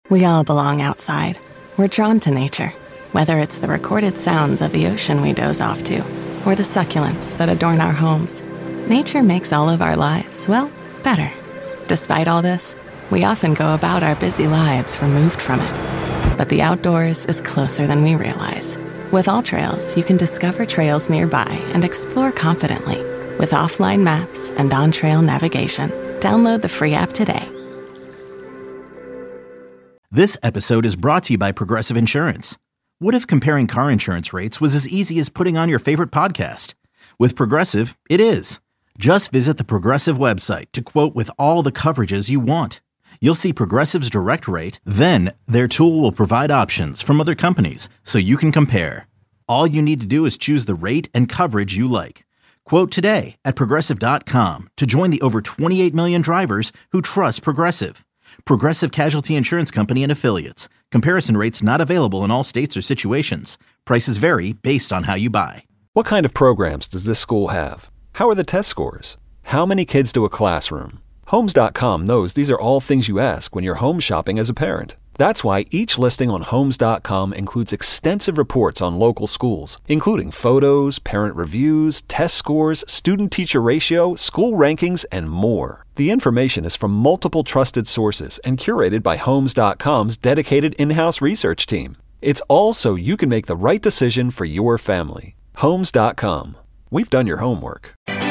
We all belong outside. We're drawn to nature, whether it's the recorded sounds of the ocean we doze off to, or the succulents that adorn our homes. Nature makes all of our lives, well, better. Despite all this, we often go about our busy lives removed from it. But the outdoors is closer than we realize. With AllTrails, you can discover trails nearby and explore confidently. With offline maps and on-trail navigation, download the free app today. This episode is brought to you by Progressive Insurance. What if comparing car insurance rates was as easy as putting on your favorite podcast? With Progressive, it is. Just visit the Progressive website to quote with all the coverages you want. You'll see Progressive's direct rate, then their tool will provide options from other companies so you can compare. All you need to do is choose the rate and coverage you like. Quote today at Progressive.com to join the over 28 million drivers who trust Progressive. Progressive Casualty Insurance Company and Affiliates. Comparison rates not available in all states or situations. Prices vary based on how you buy. What kind of programs does this school have? How are the test scores? How many kids to a classroom? Homes.com knows these are all things you ask when you're home shopping as a parent. That's why each listing on Homes.com includes extensive reports on local schools, including photos, parent reviews, test scores, student-teacher ratio, school rankings, and more. The information is from multiple trusted sources and curated by Homes.com's dedicated in-house research team. It's all so you can make the right decision for your family. Homes.com. We've done your homework.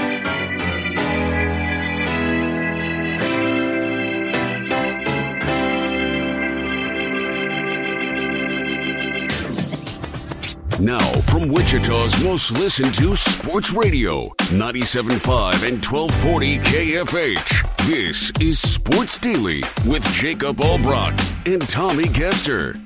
Now, from Wichita's most listened to sports radio, 97.5 and 1240 KFH. This is Sports Daily with Jacob Albrock and Tommy Kester.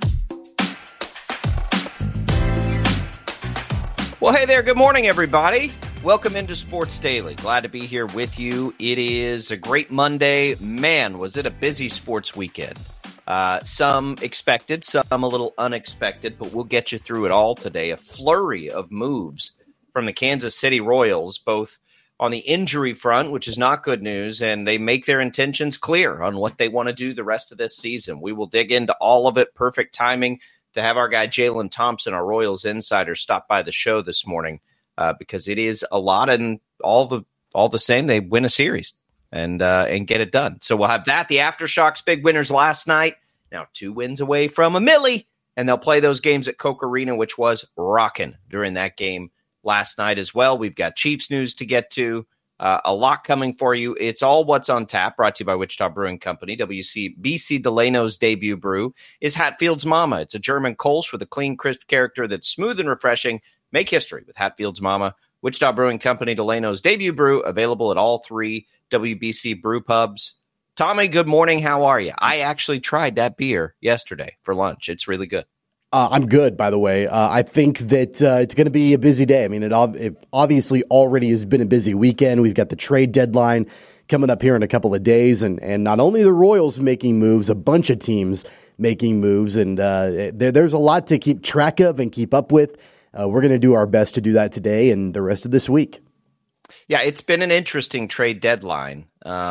Well, hey there. Good morning, everybody. Welcome into Sports Daily. Glad to be here with you. It is a great Monday. Man, was it a busy sports weekend. Some expected, some a little unexpected, but we'll get you through it all today. A flurry of moves from the Kansas City Royals, both on the injury front, which is not good news, and they make their intentions clear on what they want to do the rest of this season. We will dig into all of it. Perfect timing to have our guy Jalen Thompson, our Royals insider, stop by the show this morning because it is a lot, and all the same, they win a series. And get it done. So we'll have that. The Aftershocks, big winners last night. Now 2 wins away from a millie. And they'll play those games at Koch Arena, which was rocking during that game last night as well. We've got Chiefs news to get to. A lot coming for you. It's all what's on tap, brought to you by Wichita Brewing Company. BC Delano's debut brew is Hatfield's Mama. It's a German Kolsch with a clean, crisp character that's smooth and refreshing. Make history with Hatfield's Mama. Wichita Brewing Company, Delano's debut brew, available at all 3 WBC brew pubs. Tommy, good morning. How are you? I actually tried that beer yesterday for lunch. It's really good. I'm good, by the way. I think that it's going to be a busy day. I mean, it obviously already has been a busy weekend. We've got the trade deadline coming up here in a couple of days. And not only the Royals making moves, a bunch of teams making moves. And there's a lot to keep track of and keep up with. We're going to do our best to do that today and the rest of this week. Yeah, it's been an interesting trade deadline.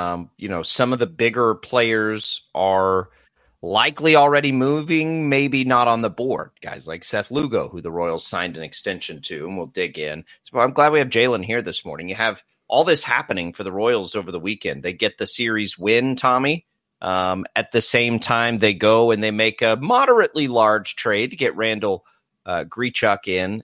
Some of the bigger players are likely already moving, maybe not on the board. Guys like Seth Lugo, who the Royals signed an extension to, and we'll dig in. So I'm glad we have Jalen here this morning. You have all this happening for the Royals over the weekend. They get the series win, Tommy. At the same time, they go and they make a moderately large trade to get Randall Grichuk in,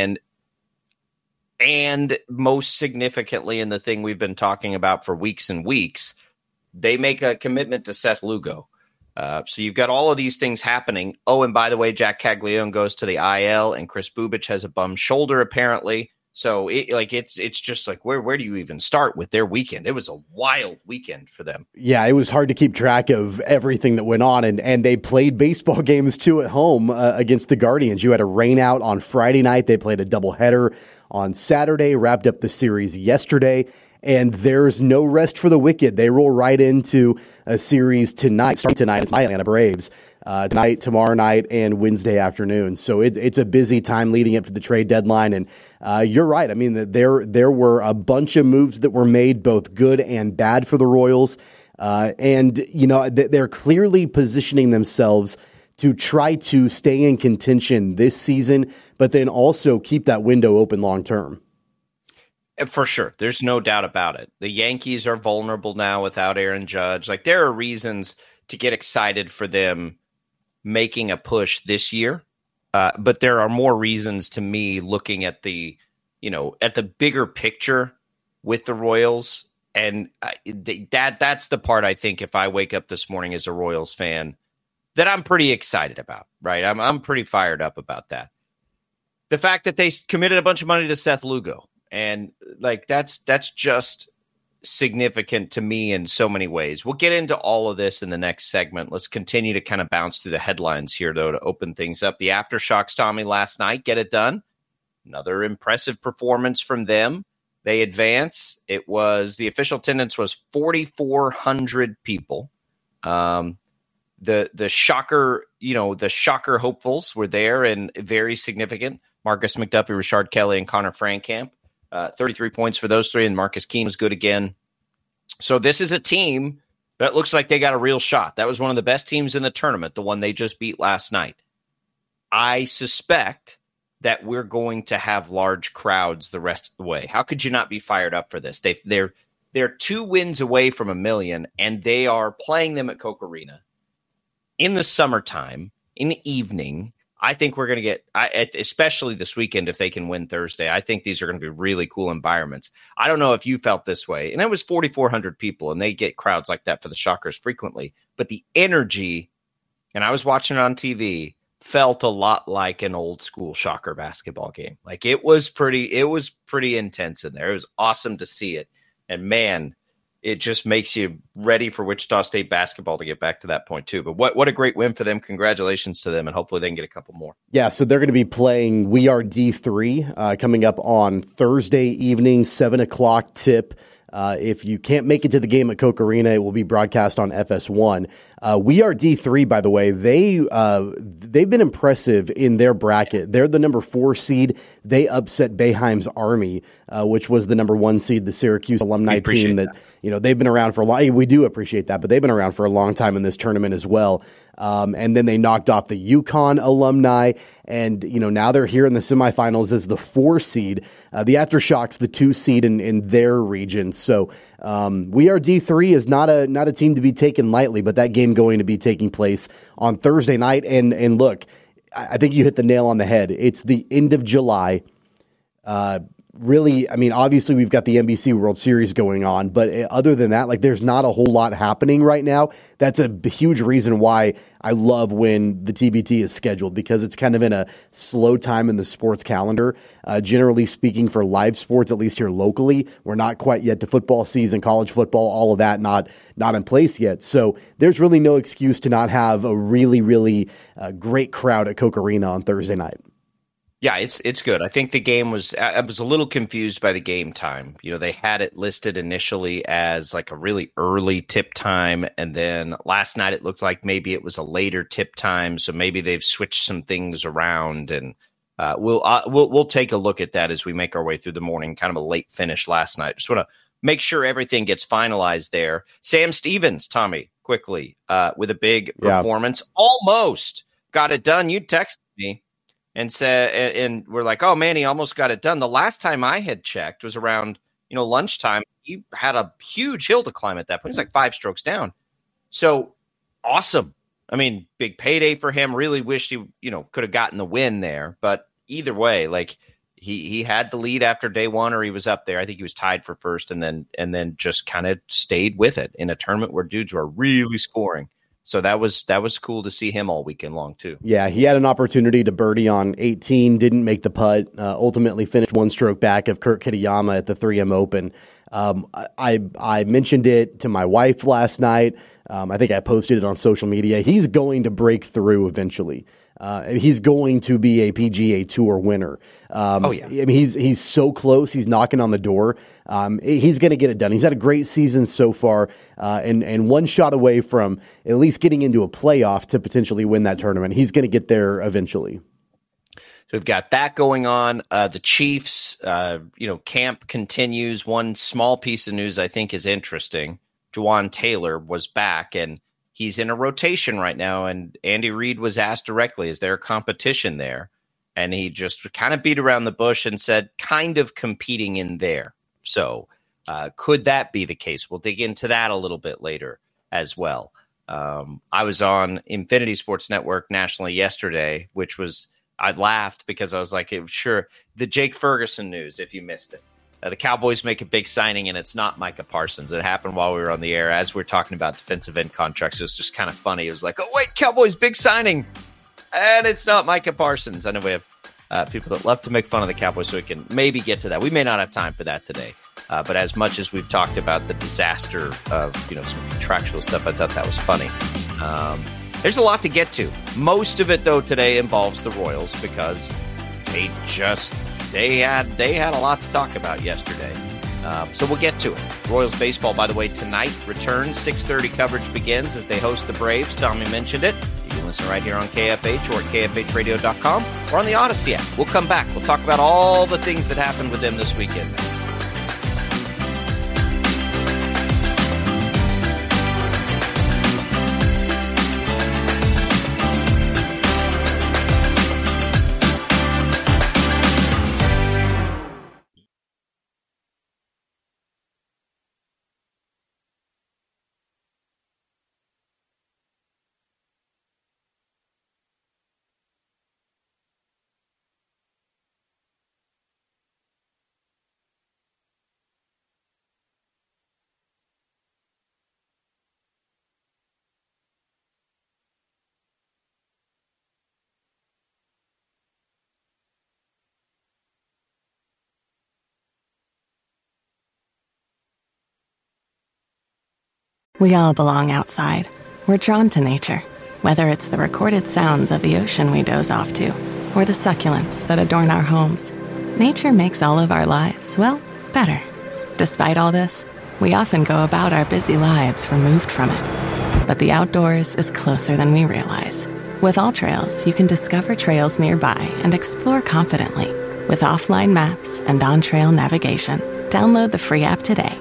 and most significantly, in the thing we've been talking about for weeks and weeks, they make a commitment to Seth Lugo. So you've got all of these things happening. Oh, and by the way, Jack Caglione goes to the IL, and Chris Bubich has a bum shoulder apparently. So it's just like where do you even start with their weekend? It was a wild weekend for them. Yeah, it was hard to keep track of everything that went on, and they played baseball games too at home against the Guardians. You had a rain out on Friday night. They played a doubleheader on Saturday, wrapped up the series yesterday, and there's no rest for the wicked. They roll right into a series tonight. Starting tonight, it's my Atlanta Braves. Tonight, tomorrow night, and Wednesday afternoon. So it's a busy time leading up to the trade deadline. And you're right. I mean, there were a bunch of moves that were made, both good and bad for the Royals. And, they're clearly positioning themselves to try to stay in contention this season, but then also keep that window open long term. For sure. There's no doubt about it. The Yankees are vulnerable now without Aaron Judge. Like, there are reasons to get excited for them making a push this year. But there are more reasons to me looking at the bigger picture with the Royals. And that's the part I think if I wake up this morning as a Royals fan that I'm pretty excited about, right? I'm pretty fired up about that. The fact that they committed a bunch of money to Seth Lugo. And like that's just significant to me in so many ways. We'll get into all of this in the next segment. Let's continue to kind of bounce through the headlines here, though, to open things up. The Aftershocks, Tommy, last night, get it done. Another impressive performance from them. They advance. It was the official attendance was 4,400 people. The shocker, the shocker hopefuls were there and very significant. Marcus McDuffie, Rashard Kelly, and Connor Frankamp. 33 points for those three, and Marcus Keene was good again. So this is a team that looks like they got a real shot. That was one of the best teams in the tournament, the one they just beat last night. I suspect that we're going to have large crowds the rest of the way. How could you not be fired up for this? They're 2 wins away from 1 million, and they are playing them at Koch Arena in the summertime, in the evening. I think we're going to get, especially this weekend, if they can win Thursday, I think these are going to be really cool environments. I don't know if you felt this way. And it was 4,400 people, and they get crowds like that for the Shockers frequently. But the energy, and I was watching it on TV, felt a lot like an old school Shocker basketball game. Like it was pretty intense in there. It was awesome to see it. And man, it just makes you ready for Wichita State basketball to get back to that point too. But what a great win for them. Congratulations to them, and hopefully they can get a couple more. Yeah, so they're going to be playing We Are D3 coming up on Thursday evening, 7 o'clock tip. If you can't make it to the game at Koch Arena, it will be broadcast on FS1. We Are D3, by the way, they've been impressive in their bracket. They're the number 4 seed. They upset Boeheim's Army, which was the number 1 seed, the Syracuse alumni team that they've been around for a long. We do appreciate that, but they've been around for a long time in this tournament as well. And then they knocked off the UConn alumni, and now they're here in the semifinals as the 4 seed. The Aftershocks, the 2 seed in their region. So We Are D3 is not a team to be taken lightly, but that game going to be taking place on Thursday night. And look, I think you hit the nail on the head. It's the end of July. Really, I mean, obviously we've got the NBC World Series going on, but other than that, like there's not a whole lot happening right now. That's a huge reason why I love when the TBT is scheduled, because it's kind of in a slow time in the sports calendar. Generally speaking, for live sports, at least here locally, we're not quite yet to football season, college football, all of that not in place yet. So there's really no excuse to not have a really, really great crowd at Koch Arena on Thursday night. Yeah, it's good. I think the game I was a little confused by the game time. They had it listed initially as like a really early tip time, and then last night it looked like maybe it was a later tip time, so maybe they've switched some things around, and we'll take a look at that as we make our way through the morning. Kind of a late finish last night. Just want to make sure everything gets finalized there. Sam Stevens, Tommy, quickly, with a big performance. Almost got it done. You texted me and said, and we're like, oh man, he almost got it done. The last time I had checked was around, lunchtime. He had a huge hill to climb at that point. He's like 5 strokes down. So awesome. I mean, big payday for him. Really wished he, could have gotten the win there. But either way, like he had the lead after day one, or he was up there. I think he was tied for first, and then just kind of stayed with it in a tournament where dudes were really scoring. So that was cool to see him all weekend long too. Yeah, he had an opportunity to birdie on 18, didn't make the putt, ultimately finished 1 stroke back of Kurt Kitayama at the 3M Open. I mentioned it to my wife last night. I think I posted it on social media. He's going to break through eventually. He's going to be a PGA Tour winner. I mean, he's so close. He's knocking on the door. He's going to get it done. He's had a great season so far, and 1 shot away from at least getting into a playoff to potentially win that tournament. He's going to get there eventually. So we've got that going on. The Chiefs, camp continues. One small piece of news I think is interesting. Juwan Taylor was back, and he's in a rotation right now. And Andy Reid was asked directly, is there competition there? And he just kind of beat around the bush and said, kind of competing in there. So could that be the case? We'll dig into that a little bit later as well. I was on Infinity Sports Network nationally yesterday, which was, I laughed because I was like, sure, the Jake Ferguson news, if you missed it. The Cowboys make a big signing, and it's not Micah Parsons. It happened while we were on the air. As we were talking about defensive end contracts, it was just kind of funny. It was like, oh, wait, Cowboys, big signing. And it's not Micah Parsons. I know we have people that love to make fun of the Cowboys, so we can maybe get to that. We may not have time for that today. But as much as we've talked about the disaster of some contractual stuff, I thought that was funny. There's a lot to get to. Most of it, though, today involves the Royals because they had a lot to talk about yesterday. So we'll get to it. Royals baseball, by the way, tonight returns. 6:30 coverage begins as they host the Braves. Tommy mentioned it. You can listen right here on KFH or at KFHradio.com or on the Odyssey app. We'll come back. We'll talk about all the things that happened with them this weekend. We all belong outside. We're drawn to nature, whether it's the recorded sounds of the ocean we doze off to, or the succulents that adorn our homes. Nature makes all of our lives, well, better. Despite all this, we often go about our busy lives removed from it. But the outdoors is closer than we realize. With AllTrails, you can discover trails nearby and explore confidently. With offline maps and on-trail navigation, download the free app today.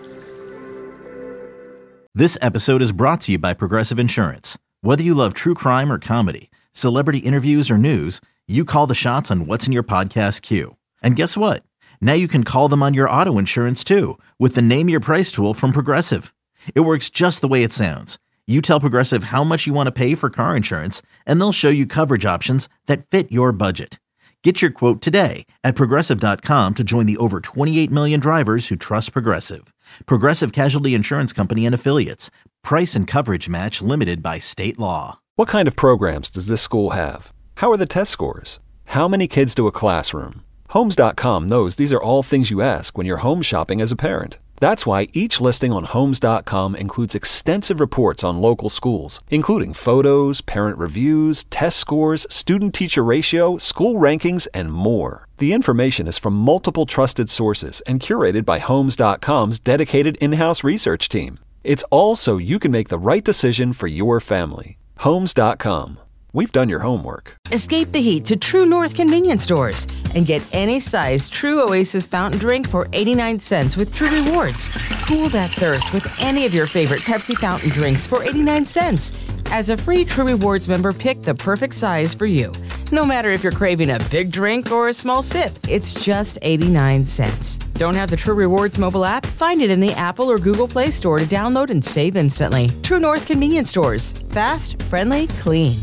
This episode is brought to you by Progressive Insurance. Whether you love true crime or comedy, celebrity interviews or news, you call the shots on what's in your podcast queue. And guess what? Now you can call them on your auto insurance too with the Name Your Price tool from Progressive. It works just the way it sounds. You tell Progressive how much you want to pay for car insurance, and they'll show you coverage options that fit your budget. Get your quote today at Progressive.com to join the over 28 million drivers who trust Progressive. Progressive Casualty Insurance Company and Affiliates. Price and coverage match limited by state law. What kind of programs does this school have? How are the test scores? How many kids do a classroom? Homes.com knows these are all things you ask when you're home shopping as a parent. That's why each listing on Homes.com includes extensive reports on local schools, including photos, parent reviews, test scores, student-teacher ratio, school rankings, and more. The information is from multiple trusted sources and curated by Homes.com's dedicated in-house research team. It's all so you can make the right decision for your family. Homes.com. We've done your homework. Escape the heat to True North convenience stores and get any size True Oasis fountain drink for 89 cents with True Rewards. Cool that thirst with any of your favorite Pepsi fountain drinks for 89 cents. As a free True Rewards member, pick the perfect size for you. No matter if you're craving a big drink or a small sip, it's just 89 cents. Don't have the True Rewards mobile app? Find it in the Apple or Google Play Store to download and save instantly. True North convenience stores. Fast, friendly, clean.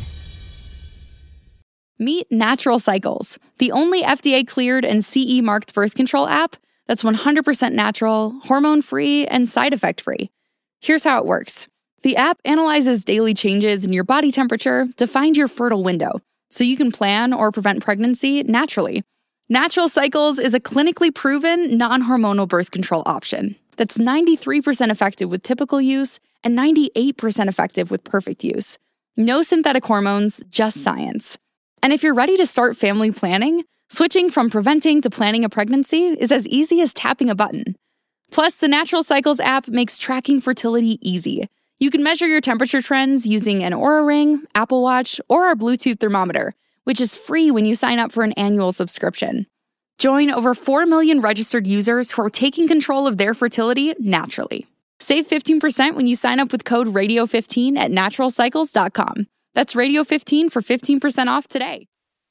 Meet Natural Cycles, the only FDA-cleared and CE-marked birth control app that's 100% natural, hormone-free, and side effect-free. Here's how it works. The app analyzes daily changes in your body temperature to find your fertile window, so you can plan or prevent pregnancy naturally. Natural Cycles is a clinically proven, non-hormonal birth control option that's 93% effective with typical use and 98% effective with perfect use. No synthetic hormones, just science. And if you're ready to start family planning, switching from preventing to planning a pregnancy is as easy as tapping a button. Plus, the Natural Cycles app makes tracking fertility easy. You can measure your temperature trends using an Oura Ring, Apple Watch, or our Bluetooth thermometer, which is free when you sign up for an annual subscription. Join over 4 million registered users who are taking control of their fertility naturally. Save 15% when you sign up with code radio15 at naturalcycles.com. That's radio15 for 15% off today.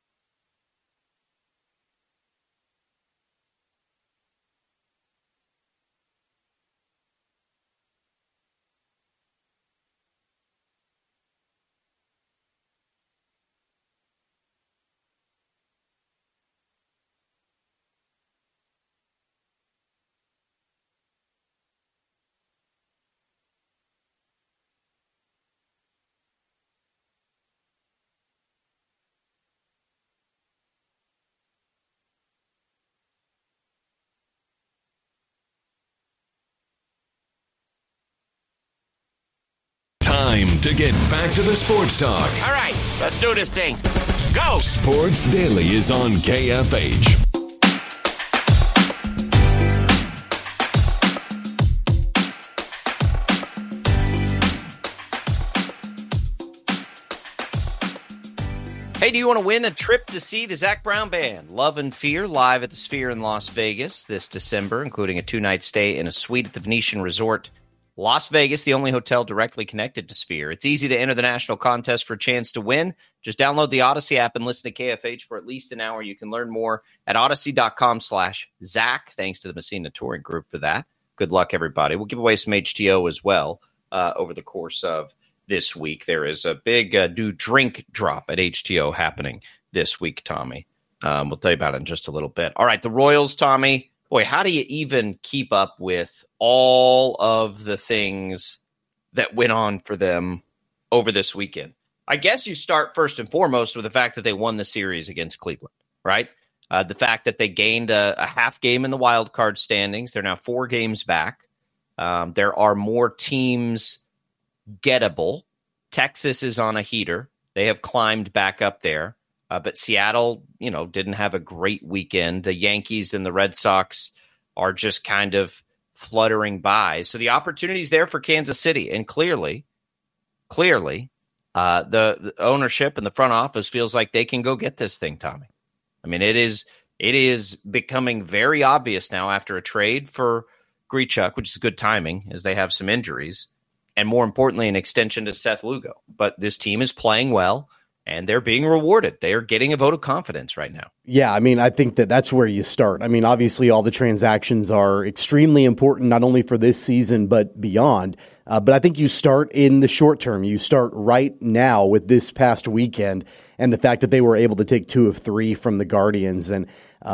Time to get back to the sports talk. All right, let's do this thing. Go! Sports Daily is on KFH. Hey, do you want to win a trip to see the Zac Brown Band? Love and Fear live at the Sphere in Las Vegas this December, including a 2-night stay in a suite at the Venetian Resort. Las Vegas, the only hotel directly connected to Sphere. It's easy to enter the national contest for a chance to win. Just download the Odyssey app and listen to KFH for at least an hour. You can learn more at odyssey.com/Zach. Thanks to the Messina Touring Group for that. Good luck, everybody. We'll give away some HTO as well over the course of this week. There is a big new drink drop at HTO happening this week, Tommy. We'll tell you about it in just a little bit. All right, the Royals, Tommy. Boy, how do you even keep up with all of the things that went on for them over this weekend? I guess you start first and foremost with the fact that they won the series against Cleveland, right? The fact that they gained a half game in the wild card standings. They're now 4 games back. There are more teams gettable. Texas is on a heater. They have climbed back up there. But Seattle, didn't have a great weekend. The Yankees and the Red Sox are just kind of fluttering by. So the opportunity's there for Kansas City. And clearly, the ownership and the front office feels like they can go get this thing, Tommy. I mean, it is becoming very obvious now after a trade for Grichuk, which is good timing as they have some injuries, and more importantly, an extension to Seth Lugo. But this team is playing well. And they're being rewarded. They are getting a vote of confidence right now. Yeah, I mean, I think that's where you start. I mean, obviously, all the transactions are extremely important, not only for this season, but beyond. But I think you start in the short term. You start right now with this past weekend and the fact that they were able to take 2 of 3 from the Guardians. And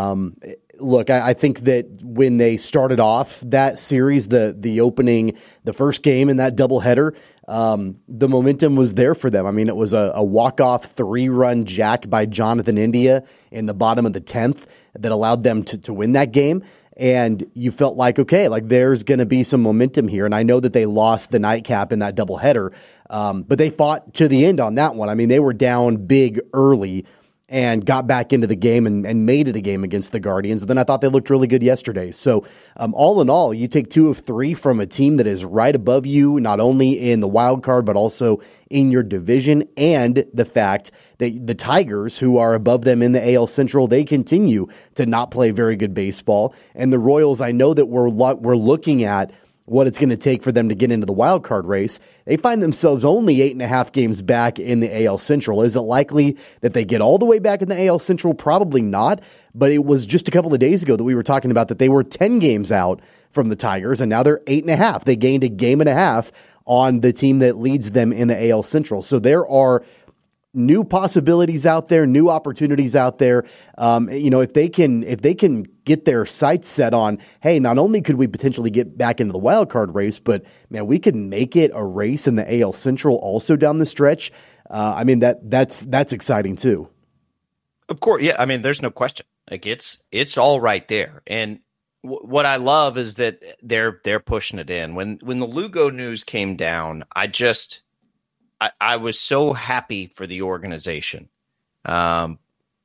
look, I think that when they started off that series, the first game in that doubleheader, the momentum was there for them. I mean, it was a walk-off 3-run jack by Jonathan India in the bottom of the 10th that allowed them to win that game. And you felt like, okay, like there's going to be some momentum here. And I know that they lost the nightcap in that doubleheader, but they fought to the end on that one. I mean, they were down big early and got back into the game and made it a game against the Guardians. And then I thought they looked really good yesterday. So all in all, you take 2 of 3 from a team that is right above you, not only in the wild card, but also in your division. And the fact that the Tigers, who are above them in the AL Central, they continue to not play very good baseball. And the Royals, I know that we're looking at what it's going to take for them to get into the wild card race. They find themselves only 8.5 games back in the AL Central. Is it likely that they get all the way back in the AL Central? Probably not. But it was just a couple of days ago that we were talking about that they were 10 games out from the Tigers, and now they're 8.5. They gained a game and a half on the team that leads them in the AL Central. So there are new possibilities out there, new opportunities out there. If they can get their sights set on, hey, not only could we potentially get back into the wild card race, but man, we could make it a race in the AL Central also down the stretch. That's exciting too. Of course, yeah. I mean, there's no question. Like it's all right there. And what I love is that they're pushing it in. When the Lugo news came down, I was so happy for the organization. The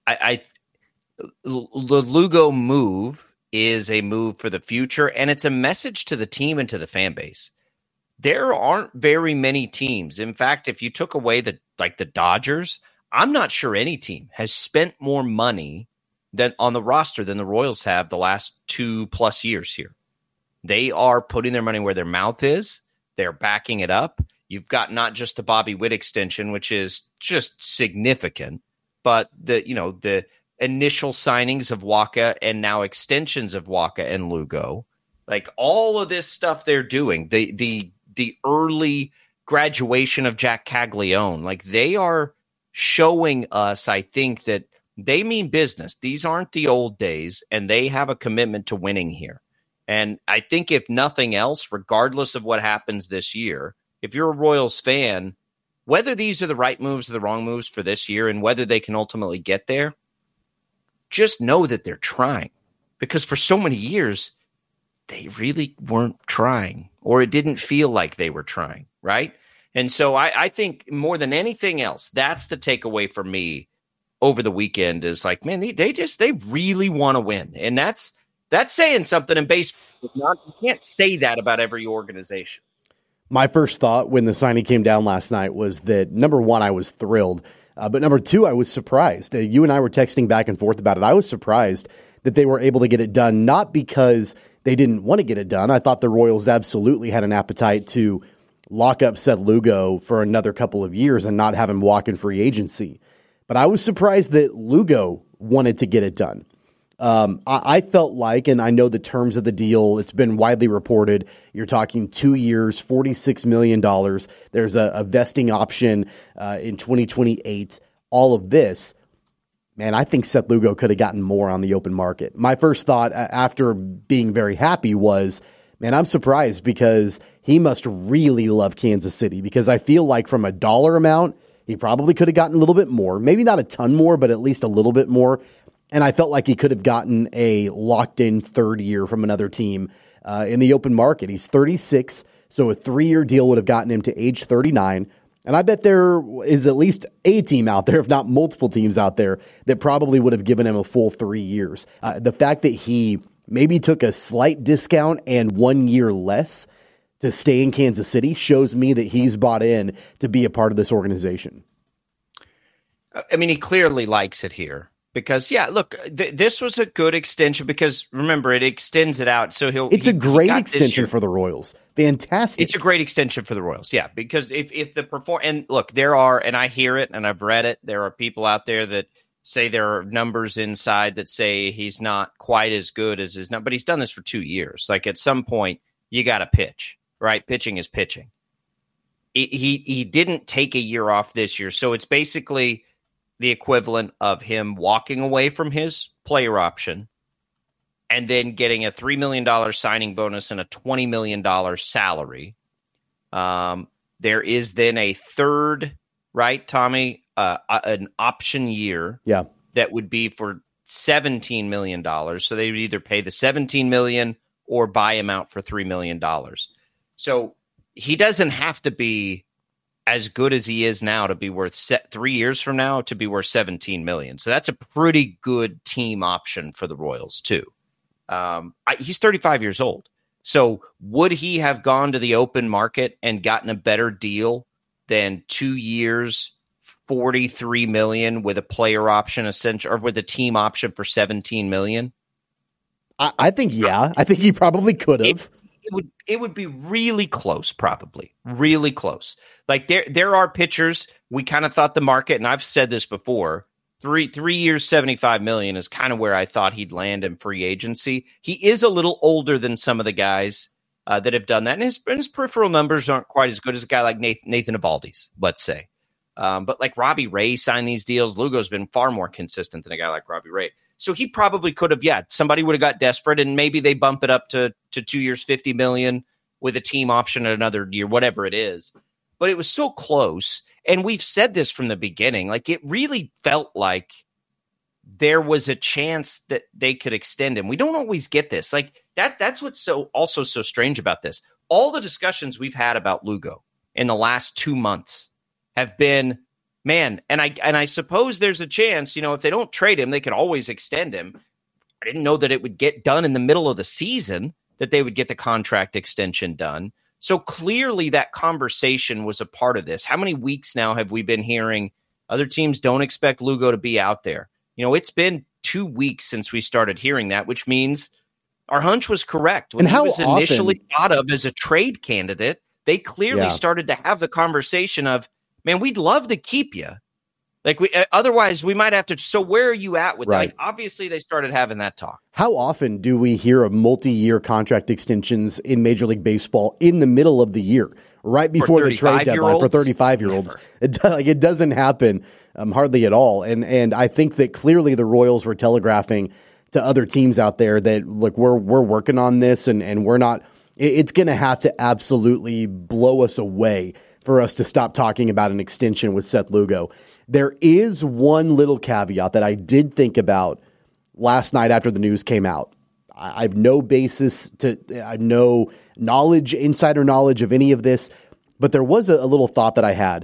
Lugo move is a move for the future, and it's a message to the team and to the fan base. There aren't very many teams. In fact, if you took away the Dodgers, I'm not sure any team has spent more money than on the roster than the Royals have the last 2+ years here. They are putting their money where their mouth is. They're backing it up. You've got not just the Bobby Witt extension, which is just significant, but the initial signings of Wacha and now extensions of Wacha and Lugo. Like all of this stuff they're doing, the early graduation of Jack Caglione, like they are showing us, I think, that they mean business. These aren't the old days, and they have a commitment to winning here. And I think if nothing else, regardless of what happens this year, if you're a Royals fan, whether these are the right moves or the wrong moves for this year and whether they can ultimately get there, just know that they're trying. Because for so many years, they really weren't trying, or it didn't feel like they were trying, right? And so I think more than anything else, that's the takeaway for me over the weekend is like, man, they really want to win. And that's saying something in baseball. You can't say that about every organization. My first thought when the signing came down last night was that, number one, I was thrilled. But number two, I was surprised. You and I were texting back and forth about it. I was surprised that they were able to get it done, not because they didn't want to get it done. I thought the Royals absolutely had an appetite to lock up Seth Lugo for another couple of years and not have him walk in free agency. But I was surprised that Lugo wanted to get it done. I felt like, and I know the terms of the deal, it's been widely reported, you're talking 2 years, $46 million. There's a vesting option in 2028. All of this, man, I think Seth Lugo could have gotten more on the open market. My first thought after being very happy was, man, I'm surprised because he must really love Kansas City, because I feel like from a dollar amount, he probably could have gotten a little bit more, maybe not a ton more, but at least a little bit more. And I felt like he could have gotten a locked-in third year from another team in the open market. He's 36, so a 3-year deal would have gotten him to age 39. And I bet there is at least a team out there, if not multiple teams out there, that probably would have given him a full 3 years. The fact that he maybe took a slight discount and 1 year less to stay in Kansas City shows me that he's bought in to be a part of this organization. I mean, he clearly likes it here because, yeah, look, this was a good extension because, remember, it extends it out. So it's a great extension for the Royals. Fantastic. It's a great extension for the Royals, yeah, because if the and look, there are, and I hear it and I've read it, there are people out there that say there are numbers inside that say he's not quite as good as his number, but he's done this for 2 years. Like at some point, you got to pitch. Right, pitching is pitching. He didn't take a year off this year, so it's basically the equivalent of him walking away from his player option and then getting a $3 million signing bonus and a $20 million salary. There is then a third, right, Tommy, an option year that would be for $17 million. So they would either pay the $17 million or buy him out for $3 million. So he doesn't have to be as good as he is now to be worth 3 years from now to be worth $17 million. So that's a pretty good team option for the Royals too. He's 35 years old. So would he have gone to the open market and gotten a better deal than 2 years, $43 million with a player option or with a team option for $17 million? I think, yeah. I think he probably could have. It would be really close, probably really close. Like there are pitchers. We kind of thought the market, and I've said this before, 3 years, $75 million is kind of where I thought he'd land in free agency. He is a little older than some of the guys that have done that, and his peripheral numbers aren't quite as good as a guy like Nathan Eovaldi's, let's say. But like Robbie Ray signed these deals. Lugo's been far more consistent than a guy like Robbie Ray. So he probably could have, somebody would have got desperate and maybe they bump it up to 2 years, $50 million with a team option at another year, whatever it is. But it was so close. And we've said this from the beginning, like it really felt like there was a chance that they could extend him. We don't always get this. Like that's what's also so strange about this. All the discussions we've had about Lugo in the last 2 months have been, man, and I suppose there's a chance, if they don't trade him, they could always extend him. I didn't know that it would get done in the middle of the season, that they would get the contract extension done. So clearly that conversation was a part of this. How many weeks now have we been hearing other teams don't expect Lugo to be out there? It's been 2 weeks since we started hearing that, which means, our hunch was correct. When And he was initially thought of as a trade candidate, they clearly Yeah. started to have the conversation of, man, we'd love to keep you. Like otherwise we might have to. So where are you at with that? Right. Like, obviously they started having that talk. How often do we hear of multi-year contract extensions in Major League Baseball in the middle of the year, right before the trade deadline for 35-year-olds? It doesn't happen hardly at all. And I think that clearly the Royals were telegraphing to other teams out there that, look, we're working on this and we're not. It's going to have to absolutely blow us away for us to stop talking about an extension with Seth Lugo. There is one little caveat that I did think about last night after the news came out. I have no basis I have no knowledge, insider knowledge of any of this, but there was a little thought that I had.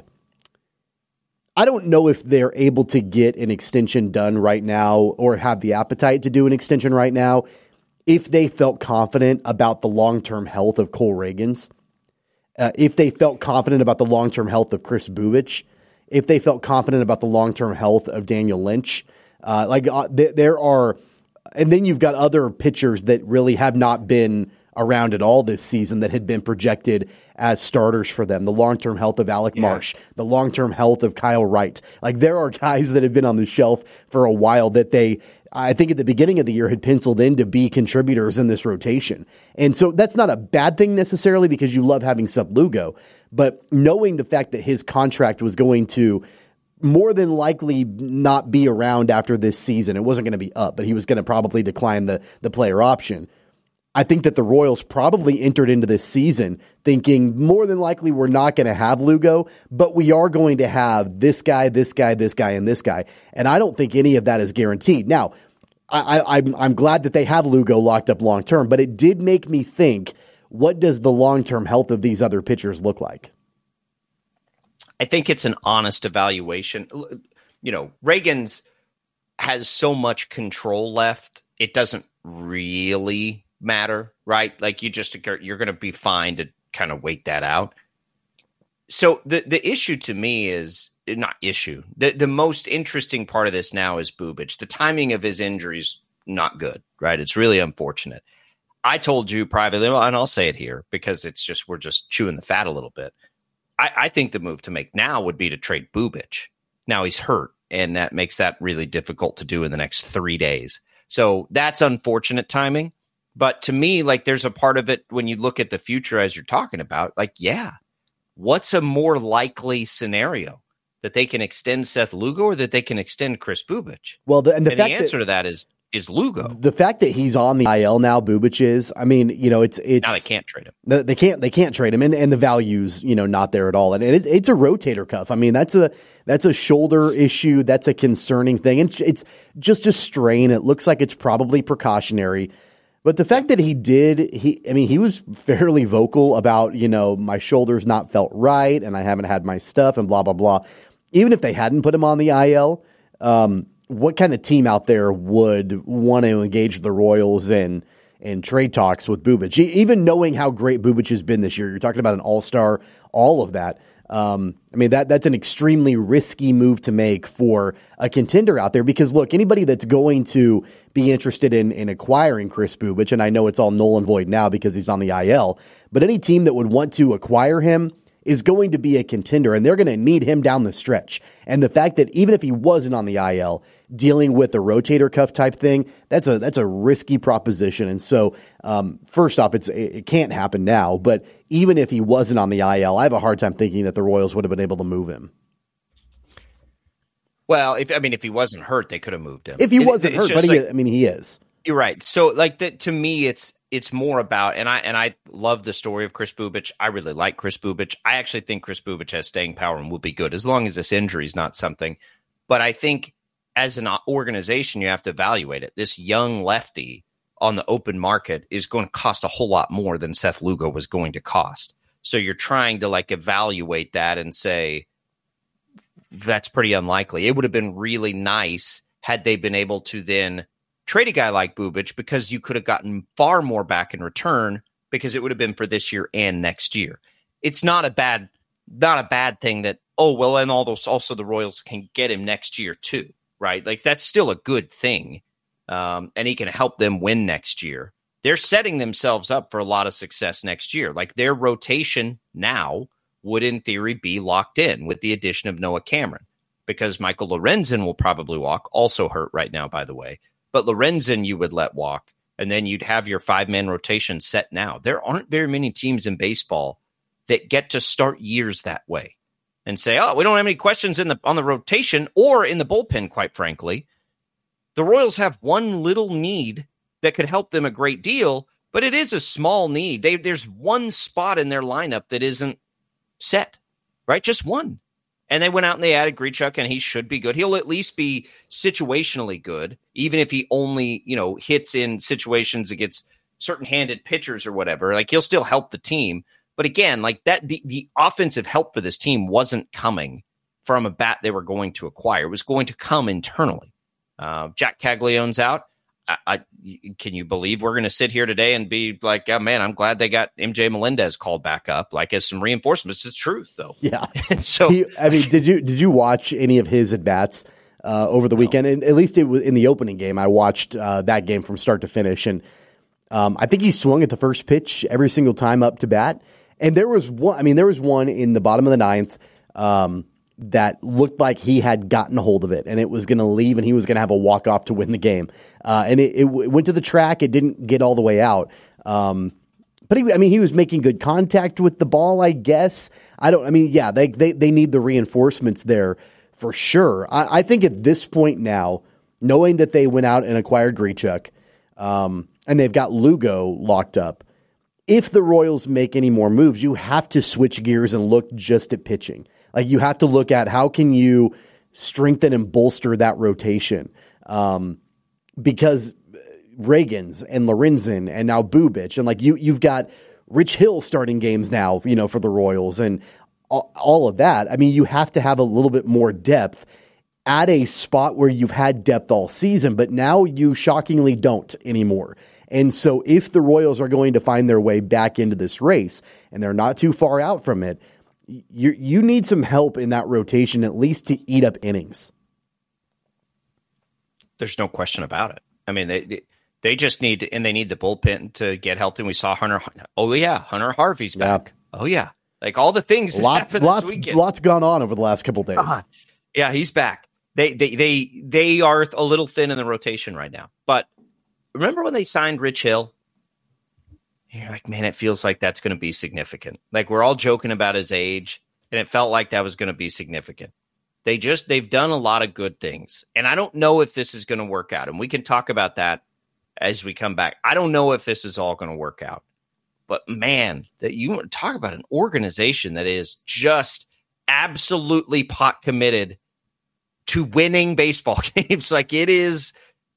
I don't know if they're able to get an extension done right now or have the appetite to do an extension right now if they felt confident about the long-term health of Cole Reagans, if they felt confident about the long-term health of Chris Bubich, if they felt confident about the long-term health of Daniel Lynch. There are, and then you've got other pitchers that really have not been around at all this season that had been projected as starters for them. The long-term health of Alec Marsh, the long-term health of Kyle Wright. Like, there are guys that have been on the shelf for a while that I think at the beginning of the year had penciled in to be contributors in this rotation. And so that's not a bad thing necessarily because you love having Seth Lugo, but knowing the fact that his contract was going to more than likely not be around after this season, it wasn't going to be up, but he was going to probably decline the player option. I think that the Royals probably entered into this season thinking more than likely we're not going to have Lugo, but we are going to have this guy, this guy, this guy, and this guy. And I don't think any of that is guaranteed. Now, I'm glad that they have Lugo locked up long term, but it did make me think, what does the long-term health of these other pitchers look like? I think it's an honest evaluation. You know, Reagans has so much control left, it doesn't really matter, right? Like, you're going to be fine to kind of wait that out. So the issue to me is not issue. The most interesting part of this now is Bubich. The timing of his injury is not good, right? It's really unfortunate. I told you privately, and I'll say it here because we're just chewing the fat a little bit. I think the move to make now would be to trade Bubich. Now he's hurt, and that makes that really difficult to do in the next 3 days. So that's unfortunate timing. But to me, like, there's a part of it when you look at the future as you're talking about, like, yeah, what's a more likely scenario? That they can extend Seth Lugo or that they can extend Chris Bubich? Well, the answer to that is Lugo. The fact that he's on the IL now, Bubich is, I mean, you know, it's now they can't trade him. They can't trade him, and the value's, you know, not there at all. And it's a rotator cuff. I mean, that's a shoulder issue. That's a concerning thing. It's just a strain. It looks like it's probably precautionary. But the fact that he was fairly vocal about, you know, my shoulder's not felt right and I haven't had my stuff and blah, blah, blah. Even if they hadn't put him on the IL, what kind of team out there would want to engage the Royals in trade talks with Bubich? Even knowing how great Bubich has been this year, you're talking about an all-star, all of that. I mean, that's an extremely risky move to make for a contender out there because, look, anybody that's going to be interested in acquiring Chris Bubich, and I know it's all null and void now because he's on the IL, but any team that would want to acquire him is going to be a contender, and they're going to need him down the stretch. And the fact that even if he wasn't on the IL, dealing with a rotator cuff type thing, that's a risky proposition. And so, first off, it can't happen now. But even if he wasn't on the IL, I have a hard time thinking that the Royals would have been able to move him. Well, if he wasn't hurt, they could have moved him. If he wasn't hurt, but he is. You're right. So, like, to me, it's more about, and I love the story of Chris Bubich. I really like Chris Bubich. I actually think Chris Bubich has staying power and will be good as long as this injury is not something. But I think as an organization, you have to evaluate it. This young lefty on the open market is going to cost a whole lot more than Seth Lugo was going to cost. So you're trying to, like, evaluate that and say, that's pretty unlikely. It would have been really nice had they been able to then trade a guy like Bubich because you could have gotten far more back in return because it would have been for this year and next year. It's not a bad thing that, and also the Royals can get him next year too, right? Like, that's still a good thing. And he can help them win next year. they're setting themselves up for a lot of success next year. Like their rotation now would in theory be locked in with the addition of Noah Cameron, because Michael Lorenzen will probably walk, also hurt right now, by the way. But Lorenzen you would let walk, and then you'd have your 5-man rotation set now. There aren't very many teams in baseball that get to start years that way and say, oh, we don't have any questions on the rotation or in the bullpen, quite frankly. The Royals have one little need that could help them a great deal, but it is a small need. There's one spot in their lineup that isn't set, right? Just one. And they went out and they added Grichuk, and he should be good. He'll at least be situationally good, even if he only, hits in situations against certain handed pitchers or whatever. Like, he'll still help the team. But again, like that, the offensive help for this team wasn't coming from a bat they were going to acquire. It was going to come internally. Jack Caglione's out. Can you believe we're going to sit here today and be like, oh, man, I'm glad they got MJ Melendez called back up, like as some reinforcements. It's truth, though. Yeah. And so, did you watch any of his at bats over the weekend? And at least it was in the opening game. I watched that game from start to finish, and I think he swung at the first pitch every single time up to bat. And there was one in the bottom of the ninth that looked like he had gotten a hold of it, and it was going to leave, and he was going to have a walk-off to win the game. And it went to the track. It didn't get all the way out. But he was making good contact with the ball, I guess. They need the reinforcements there for sure. I think at this point now, knowing that they went out and acquired Grichuk, and they've got Lugo locked up, if the Royals make any more moves, you have to switch gears and look just at pitching. Like, you have to look at how can you strengthen and bolster that rotation. Because Reagans and Lorenzen and now Bubic, and like you've got Rich Hill starting games now, for the Royals and all of that. I mean, you have to have a little bit more depth at a spot where you've had depth all season, but now you shockingly don't anymore. And so if the Royals are going to find their way back into this race, and they're not too far out from it, you need some help in that rotation, at least to eat up innings. There's no question about it. I mean, they just need to, and they need the bullpen to get healthy. And we saw Hunter Harvey's back. Yeah. Oh yeah. Like all the things that happened this weekend. Lots gone on over the last couple of days. Yeah, he's back. They are a little thin in the rotation right now. But remember when they signed Rich Hill? You're like, man, it feels like that's going to be significant. Like, we're all joking about his age, and it felt like that was going to be significant. They've done a lot of good things. And I don't know if this is going to work out. And we can talk about that as we come back. I don't know if this is all going to work out. But man, that you want to talk about an organization that is just absolutely pot committed to winning baseball games. Like, it's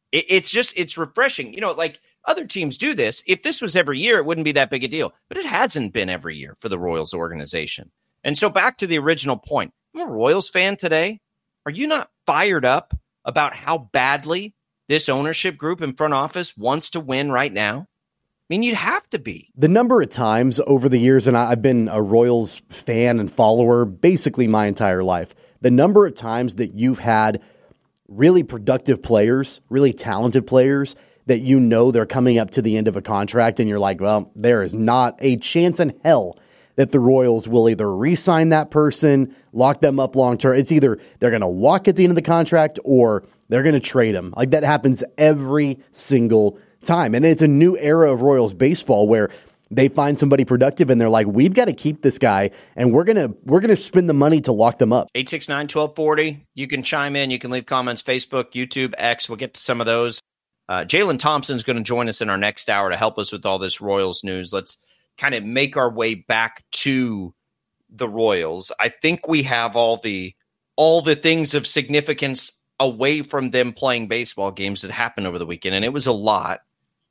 refreshing. Like other teams do this. If this was every year, it wouldn't be that big a deal. But it hasn't been every year for the Royals organization. And so back to the original point. I'm a Royals fan today. Are you not fired up about how badly this ownership group and front office wants to win right now? I mean, you'd have to be. The number of times over the years, and I've been a Royals fan and follower basically my entire life, the number of times that you've had really productive players, really talented players, that they're coming up to the end of a contract, and you're like, well, there is not a chance in hell that the Royals will either re-sign that person, lock them up long-term. It's either they're going to walk at the end of the contract or they're going to trade them. Like, that happens every single time. And it's a new era of Royals baseball where they find somebody productive and they're like, we've got to keep this guy, and we're gonna spend the money to lock them up. 869-1240. You can chime in. You can leave comments. Facebook, YouTube, X. We'll get to some of those. Jalen Thompson's going to join us in our next hour to help us with all this Royals news. Let's kind of make our way back to the Royals. I think we have all the things of significance away from them playing baseball games that happened over the weekend, and it was a lot.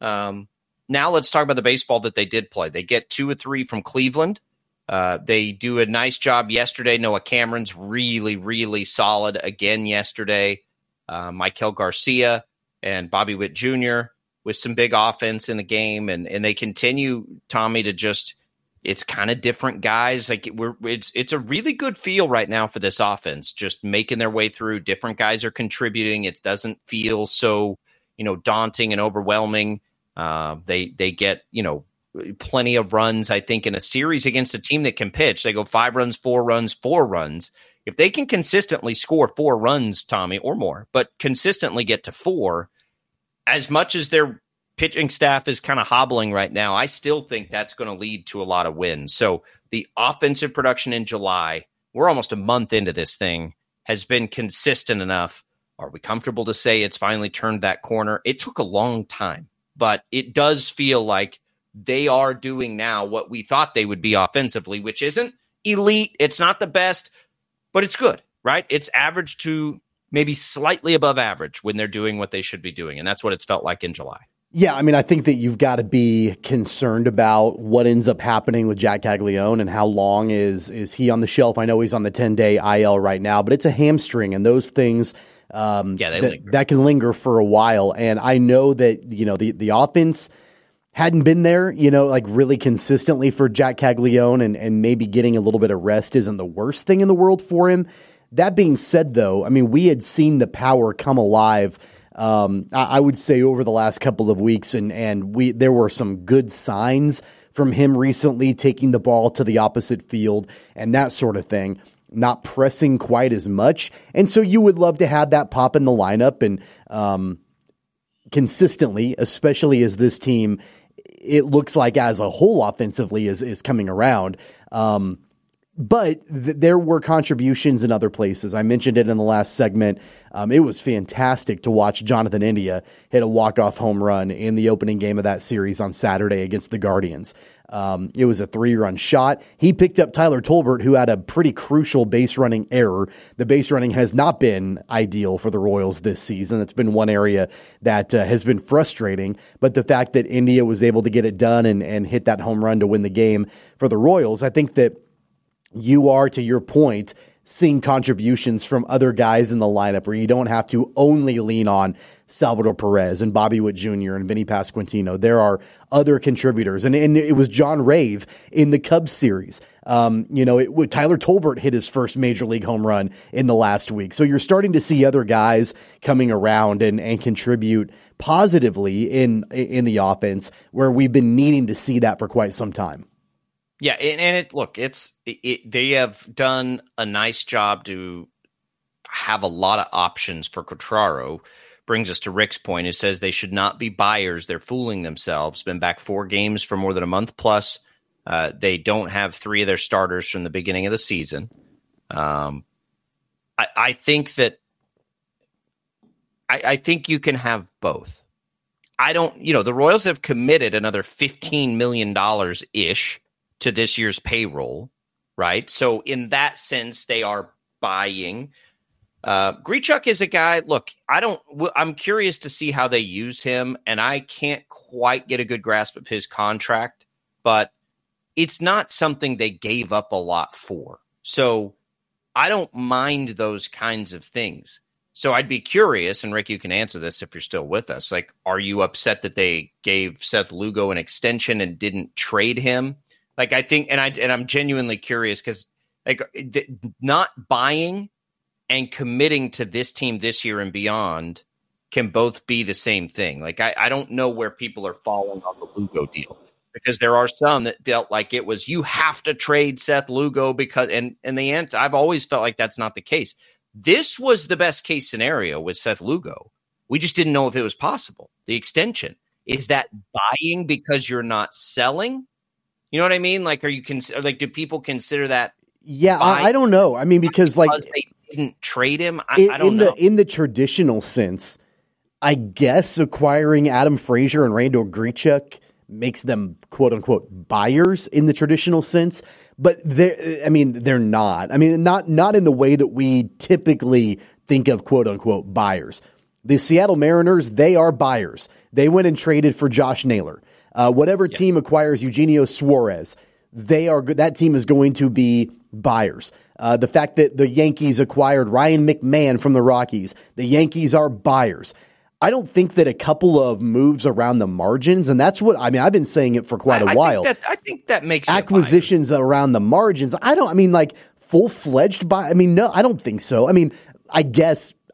Now let's talk about the baseball that they did play. They get 2 or 3 from Cleveland. They do a nice job yesterday. Noah Cameron's really, really solid again yesterday. Maikel Garcia and Bobby Witt Jr. with some big offense in the game. And they continue, Tommy, to just, it's kind of different guys. Like it's a really good feel right now for this offense, just making their way through. Different guys are contributing. It doesn't feel so, daunting and overwhelming. They get, plenty of runs, I think, in a series against a team that can pitch. They go 5 runs, 4 runs, 4 runs. If they can consistently score 4 runs, Tommy, or more, but consistently get to 4, as much as their pitching staff is kind of hobbling right now, I still think that's going to lead to a lot of wins. So the offensive production in July, we're almost a month into this thing, has been consistent enough. Are we comfortable to say it's finally turned that corner? It took a long time, but it does feel like they are doing now what we thought they would be offensively, which isn't elite. It's not the best, but it's good, right? It's average to maybe slightly above average when they're doing what they should be doing. And that's what it's felt like in July. Yeah, I mean, I think that you've got to be concerned about what ends up happening with Jack Caglianone and how long is he on the shelf. I know he's on the 10-day IL right now, but it's a hamstring, and those things that can linger for a while. And I know that, the offense hadn't been there, like really consistently for Jack Caglianone, and maybe getting a little bit of rest isn't the worst thing in the world for him. That being said, though, I mean, we had seen the power come alive, I would say, over the last couple of weeks, and there were some good signs from him recently, taking the ball to the opposite field and that sort of thing, not pressing quite as much. And so you would love to have that pop in the lineup and consistently, especially as this team, it looks like as a whole offensively is coming around. But there were contributions in other places. I mentioned it in the last segment. It was fantastic to watch Jonathan India hit a walk-off home run in the opening game of that series on Saturday against the Guardians. It was a 3-run shot. He picked up Tyler Tolbert, who had a pretty crucial base running error. The base running has not been ideal for the Royals this season. It's been one area that has been frustrating. But the fact that India was able to get it done and hit that home run to win the game for the Royals, I think that you are, to your point, seeing contributions from other guys in the lineup where you don't have to only lean on Salvador Perez and Bobby Witt Jr. and Vinny Pasquantino. There are other contributors. And it was John Rave in the Cubs series. Tyler Tolbert hit his first major league home run in the last week. So you're starting to see other guys coming around and contribute positively in the offense, where we've been needing to see that for quite some time. Yeah, they have done a nice job to have a lot of options for Quatraro. Brings us to Rick's point. It says they should not be buyers. They're fooling themselves. Been back 4 games for more than a month plus. They don't have 3 of their starters from the beginning of the season. I think that I think you can have both. The Royals have committed another $15 million ish to this year's payroll, right? So in that sense, they are buying. Grichuk is a guy, look, I'm curious to see how they use him, and I can't quite get a good grasp of his contract, but it's not something they gave up a lot for. So I don't mind those kinds of things. So I'd be curious, and Rick, you can answer this if you're still with us. Like, are you upset that they gave Seth Lugo an extension and didn't trade him? Like, I think, and I'm genuinely curious because, not buying and committing to this team this year and beyond can both be the same thing. Like, I don't know where people are falling on the Lugo deal, because there are some that felt like it was, you have to trade Seth Lugo because, and in the end, I've always felt like that's not the case. This was the best case scenario with Seth Lugo. We just didn't know if it was possible. The extension, is that buying because you're not selling? You know what I mean? Like, do people consider that? Yeah, I don't know. I mean, because they didn't trade him. I don't know. In the traditional sense, I guess acquiring Adam Frazier and Randall Grichuk makes them quote unquote buyers in the traditional sense, but they're not. I mean, not in the way that we typically think of quote unquote buyers. The Seattle Mariners, they are buyers. They went and traded for Josh Naylor. Whatever team acquires Eugenio Suarez, that team is going to be buyers. The fact that the Yankees acquired Ryan McMahon from the Rockies, the Yankees are buyers. I don't think that a couple of moves around the margins, and that's what I've been saying it for quite a while. I think that makes acquisitions around the margins. Full-fledged buy. No, I don't think so. I mean, I guess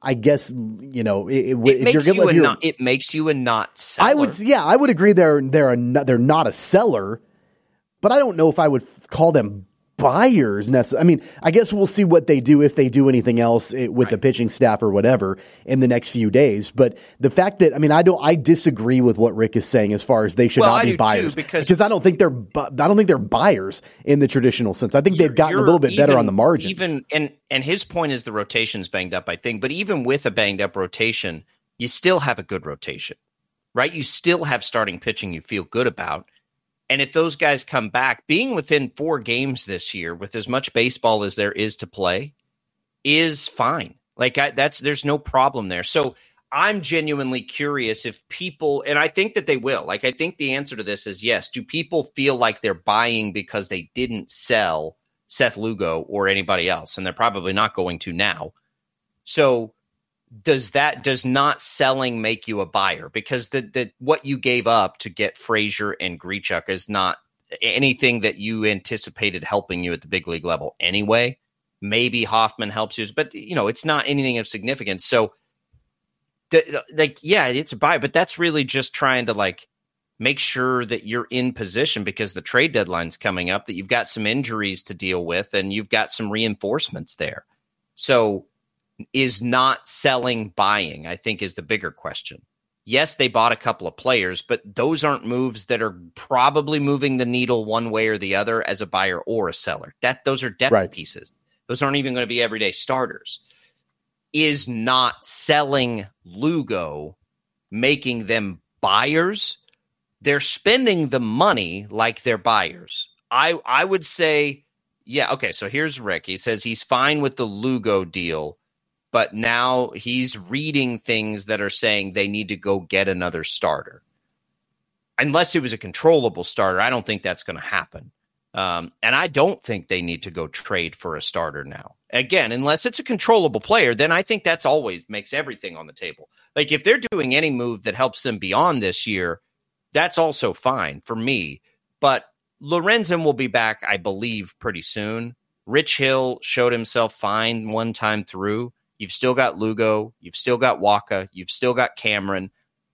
I guess, you know, it makes you a not seller. I would agree they're not a seller, but I don't know if I would call them buyers necessarily. I mean, I guess we'll see what they do if they do anything else with the pitching staff or whatever in the next few days. But the fact that, I mean, I disagree with what Rick is saying as far as they should not be buyers, because I don't think they're buyers in the traditional sense. I think they've gotten a little bit better on the margins. And his point is the rotation's banged up, I think. But even with a banged up rotation, you still have a good rotation, right? You still have starting pitching you feel good about. And if those guys come back, being within 4 games this year with as much baseball as there is to play is fine. Like there's no problem there. So I'm genuinely curious if people, and I think that they will, like, I think the answer to this is yes. Do people feel like they're buying because they didn't sell Seth Lugo or anybody else? And they're probably not going to now. So does not selling make you a buyer? Because the what you gave up to get Frazier and Grichuk is not anything that you anticipated helping you at the big league level anyway. Maybe Hoffman helps you, but you know, it's not anything of significance. So it's a buy, but that's really just trying to like make sure that you're in position because the trade deadline's coming up, that you've got some injuries to deal with and you've got some reinforcements there. So is not selling buying, I think, is the bigger question. Yes, they bought a couple of players, but those aren't moves that are probably moving the needle one way or the other as a buyer or a seller. Those are depth pieces. Those aren't even going to be everyday starters. Is not selling Lugo making them buyers? They're spending the money like they're buyers. I would say, yeah, okay, so here's Rick. He says he's fine with the Lugo deal, but now he's reading things that are saying they need to go get another starter. Unless it was a controllable starter, I don't think that's going to happen. And I don't think they need to go trade for a starter now. Again, unless it's a controllable player, then I think that's always makes everything on the table. Like if they're doing any move that helps them beyond this year, that's also fine for me. But Lorenzen will be back, I believe, pretty soon. Rich Hill showed himself fine one time through. You've still got Lugo. You've still got Waka. You've still got Cameron.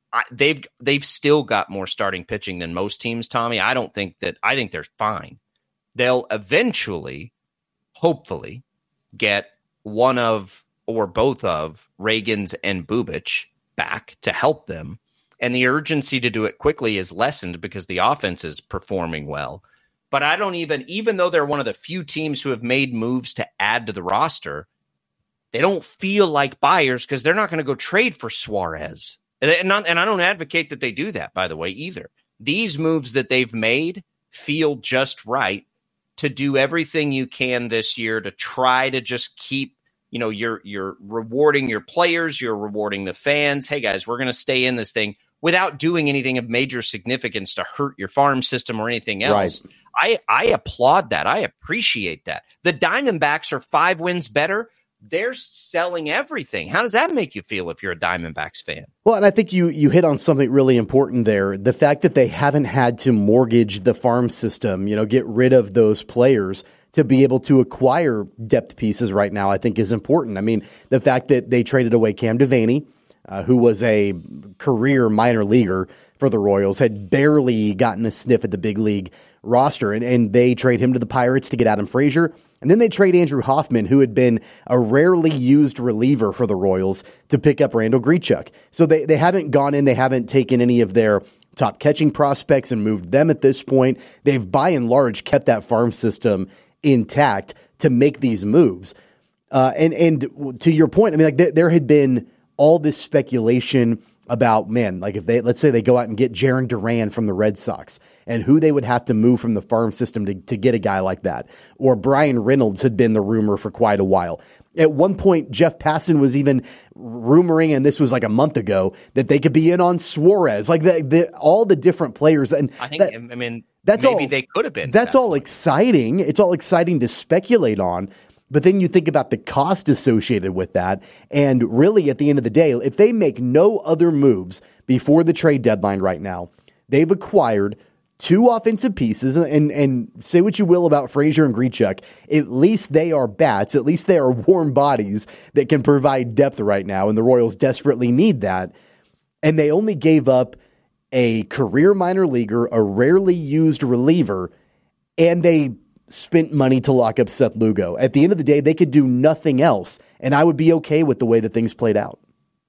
They've still got more starting pitching than most teams, Tommy. I think they're fine. They'll eventually, hopefully, get one of or both of Ragans and Bubic back to help them. And the urgency to do it quickly is lessened because the offense is performing well. But I don't even though they're one of the few teams who have made moves to add to the roster, they don't feel like buyers because they're not going to go trade for Suarez. And I don't advocate that they do that, by the way, either. These moves that they've made feel just right to do everything you can this year to try to just keep, you're rewarding your players, you're rewarding the fans. Hey, guys, we're going to stay in this thing without doing anything of major significance to hurt your farm system or anything else. Right. I applaud that. I appreciate that. The Diamondbacks are 5 wins better. They're selling everything. How does that make you feel if you're a Diamondbacks fan? Well, and I think you hit on something really important there. The fact that they haven't had to mortgage the farm system, get rid of those players to be able to acquire depth pieces right now, I think is important. I mean, the fact that they traded away Cam Devaney, who was a career minor leaguer for the Royals, had barely gotten a sniff at the big league roster, and they trade him to the Pirates to get Adam Frazier. And then they trade Andrew Hoffman, who had been a rarely used reliever for the Royals, to pick up Randall Grichuk. So they haven't gone in, they haven't taken any of their top catching prospects and moved them at this point. They've by and large kept that farm system intact to make these moves. And to your point, I mean, like there had been all this speculation about, like if let's say they go out and get Jarren Duran from the Red Sox and who they would have to move from the farm system to get a guy like that. Or Brian Reynolds had been the rumor for quite a while. At one point, Jeff Passan was even rumoring, and this was like a month ago, that they could be in on Suarez. Like all the different players. And I think, that's maybe they could have been. That's all exciting. It's all exciting to speculate on. But then you think about the cost associated with that. And really, at the end of the day, if they make no other moves before the trade deadline right now, they've acquired two offensive pieces, and say what you will about Frazier and Grichuk, at least they are bats, at least they are warm bodies that can provide depth right now, and the Royals desperately need that. And they only gave up a career minor leaguer, a rarely used reliever, and they spent money to lock up Seth Lugo. At the end of the day, they could do nothing else, and I would be okay with the way that things played out.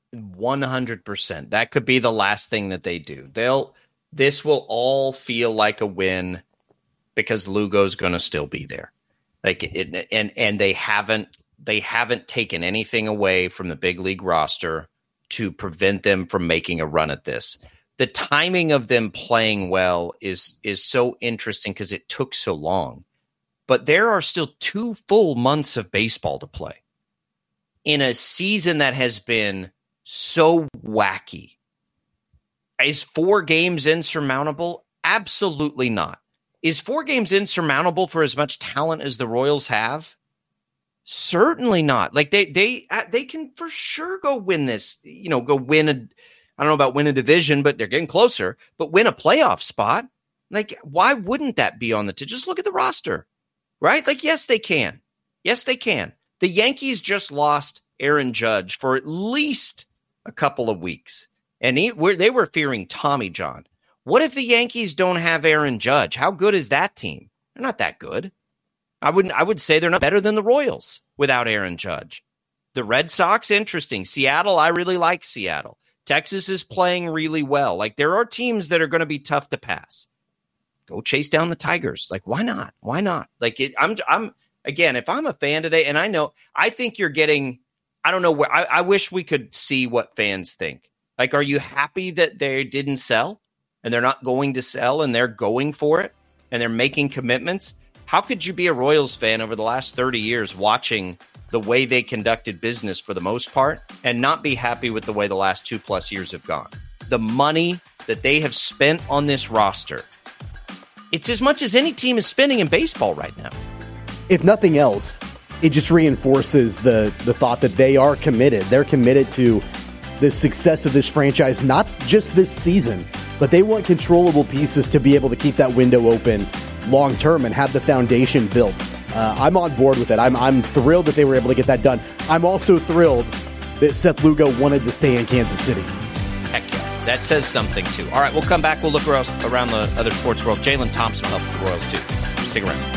100%. That could be the last thing that they do. This will all feel like a win because Lugo's going to still be there. And they haven't taken anything away from the big league roster to prevent them from making a run at this. The timing of them playing well is so interesting because it took so long. But there are still 2 full months of baseball to play in a season that has been so wacky. Is 4 games insurmountable? Absolutely not. Is 4 games insurmountable for as much talent as the Royals have? Certainly not. Like they can for sure go win this, go win I don't know about win a division, but they're getting closer, but win a playoff spot. Like, why wouldn't that be on just look at the roster, right? Like, yes, they can. Yes, they can. The Yankees just lost Aaron Judge for at least a couple of weeks, and they were fearing Tommy John. What if the Yankees don't have Aaron Judge? How good is that team? They're not that good. I would say they're not better than the Royals without Aaron Judge. The Red Sox, interesting. Seattle, I really like Seattle. Texas is playing really well. Like, there are teams that are going to be tough to pass. Go chase down the Tigers. Like, why not? Why not? Like, I'm again, if I'm a fan today, and I think you're getting, I don't know where, I wish we could see what fans think. Like, are you happy that they didn't sell and they're not going to sell and they're going for it and they're making commitments? How could you be a Royals fan over the last 30 years watching the way they conducted business for the most part and not be happy with the way the last 2+ years have gone? The money that they have spent on this roster, it's as much as any team is spending in baseball right now. If nothing else, it just reinforces the thought that they are committed. They're committed to the success of this franchise, not just this season, but they want controllable pieces to be able to keep that window open long term and have the foundation built. I'm on board with it. I'm thrilled that they were able to get that done. I'm also thrilled that Seth Lugo wanted to stay in Kansas City. Heck yeah. That says something too. All right, we'll come back. We'll look around the other sports world. Jalen Thompson will help the Royals too. Stick around.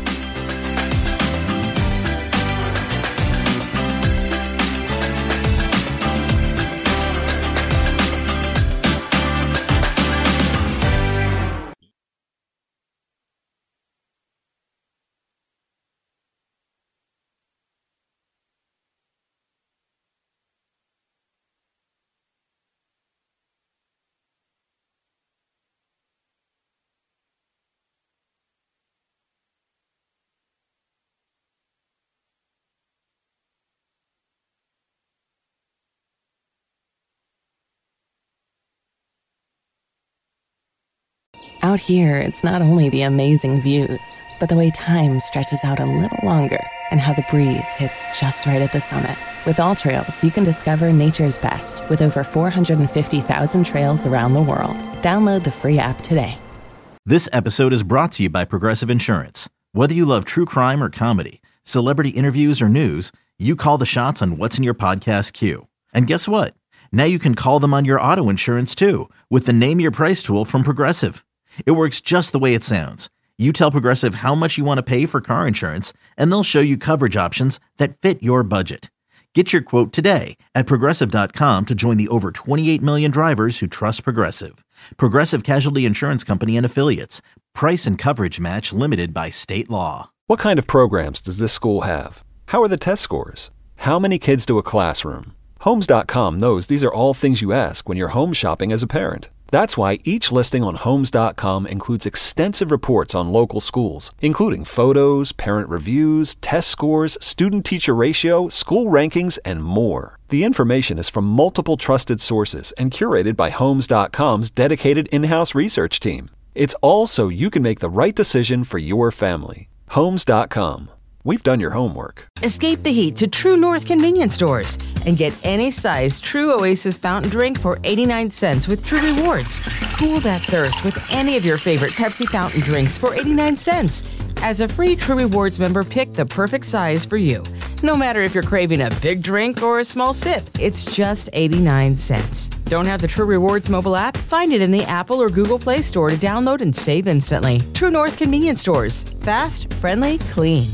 Out here, it's not only the amazing views, but the way time stretches out a little longer and how the breeze hits just right at the summit. With All Trails, you can discover nature's best with over 450,000 trails around the world. Download the free app today. This episode is brought to you by Progressive Insurance. Whether you love true crime or comedy, celebrity interviews or news, you call the shots on what's in your podcast queue. And guess what? Now you can call them on your auto insurance too with the Name Your Price tool from Progressive. It works just the way it sounds. You tell Progressive how much you want to pay for car insurance, and they'll show you coverage options that fit your budget. Get your quote today at Progressive.com to join the over 28 million drivers who trust Progressive. Progressive Casualty Insurance Company and Affiliates. Price and coverage match limited by state law. What kind of programs does this school have? How are the test scores? How many kids do a classroom? Homes.com knows these are all things you ask when you're home shopping as a parent. That's why each listing on Homes.com includes extensive reports on local schools, including photos, parent reviews, test scores, student-teacher ratio, school rankings, and more. The information is from multiple trusted sources and curated by Homes.com's dedicated in-house research team. It's all so you can make the right decision for your family. Homes.com. We've done your homework. Escape the heat to True North convenience stores and get any size True Oasis fountain drink for 89 cents with True Rewards. Cool that thirst with any of your favorite Pepsi fountain drinks for 89 cents. As a free True Rewards member, pick the perfect size for you. No matter if you're craving a big drink or a small sip, it's just 89 cents. Don't have the True Rewards mobile app? Find it in the Apple or Google Play Store to download and save instantly. True North convenience stores. Fast, friendly, clean.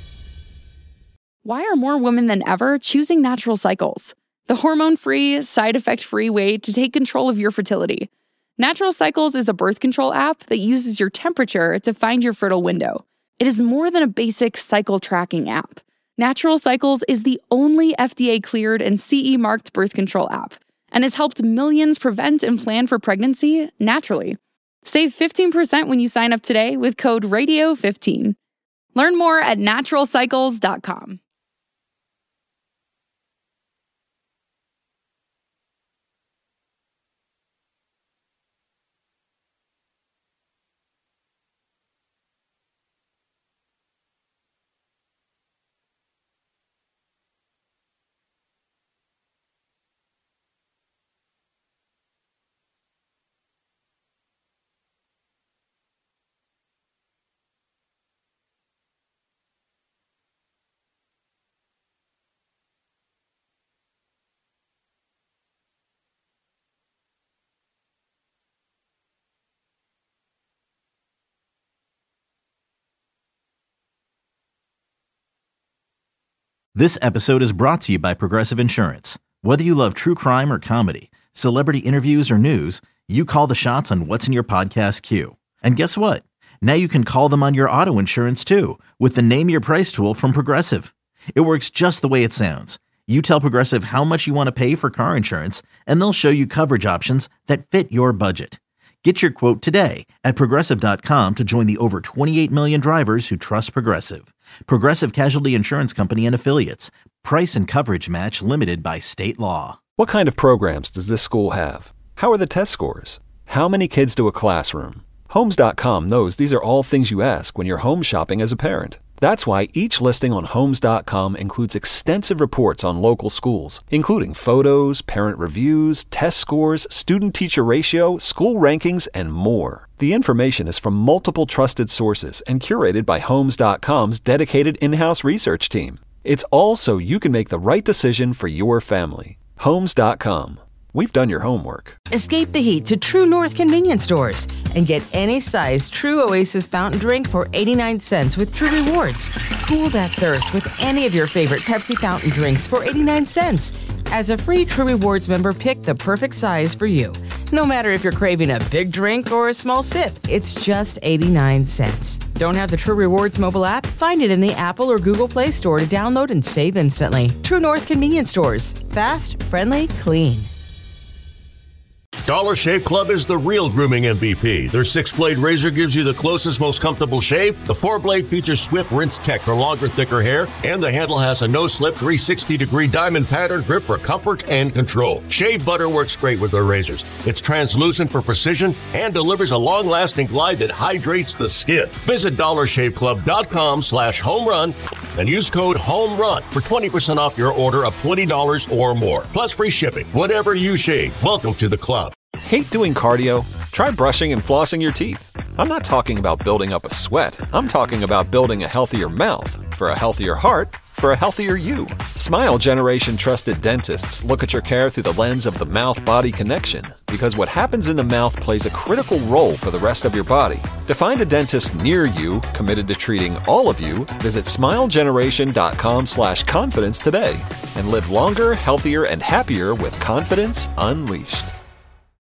Why are more women than ever choosing Natural Cycles? The hormone-free, side-effect-free way to take control of your fertility. Natural Cycles is a birth control app that uses your temperature to find your fertile window. It is more than a basic cycle tracking app. Natural Cycles is the only FDA-cleared and CE-marked birth control app and has helped millions prevent and plan for pregnancy naturally. Save 15% when you sign up today with code RADIO15. Learn more at naturalcycles.com. This episode is brought to you by Progressive Insurance. Whether you love true crime or comedy, celebrity interviews or news, you call the shots on what's in your podcast queue. And guess what? Now you can call them on your auto insurance too with the Name Your Price tool from Progressive. It works just the way it sounds. You tell Progressive how much you want to pay for car insurance, and they'll show you coverage options that fit your budget. Get your quote today at Progressive.com to join the over 28 million drivers who trust Progressive. Progressive Casualty Insurance Company and Affiliates. Price and coverage match limited by state law. What kind of programs does this school have? How are the test scores? How many kids do a classroom? Homes.com knows these are all things you ask when you're home shopping as a parent. That's why each listing on Homes.com includes extensive reports on local schools, including photos, parent reviews, test scores, student-teacher ratio, school rankings, and more. The information is from multiple trusted sources and curated by Homes.com's dedicated in-house research team. It's all so you can make the right decision for your family. Homes.com. We've done your homework. Escape the heat to True North convenience stores and get any size True Oasis fountain drink for 89 cents with True Rewards. Cool that thirst with any of your favorite Pepsi fountain drinks for 89 cents. As a free True Rewards member, pick the perfect size for you. No matter if you're craving a big drink or a small sip, it's just 89 cents. Don't have the True Rewards mobile app? Find it in the Apple or Google Play Store to download and save instantly. True North convenience stores. Fast, friendly, clean. Dollar Shave Club is the real grooming MVP. Their 6-blade razor gives you the closest, most comfortable shave. The 4-blade features swift rinse tech for longer, thicker hair, and the handle has a no-slip 360-degree diamond pattern grip for comfort and control. Shave butter works great with their razors. It's translucent for precision and delivers a long-lasting glide that hydrates the skin. Visit DollarShaveClub.com/homerun and use code HOMERUN for 20% off your order of $20 or more, plus free shipping. Whatever you shave, welcome to the club. Hate doing cardio? Try brushing and flossing your teeth. I'm not talking about building up a sweat. I'm talking about building a healthier mouth for a healthier heart for a healthier you. Smile Generation trusted dentists look at your care through the lens of the mouth-body connection, because what happens in the mouth plays a critical role for the rest of your body. To find a dentist near you committed to treating all of you, visit smilegeneration.com/confidence today and live longer, healthier, and happier with confidence unleashed.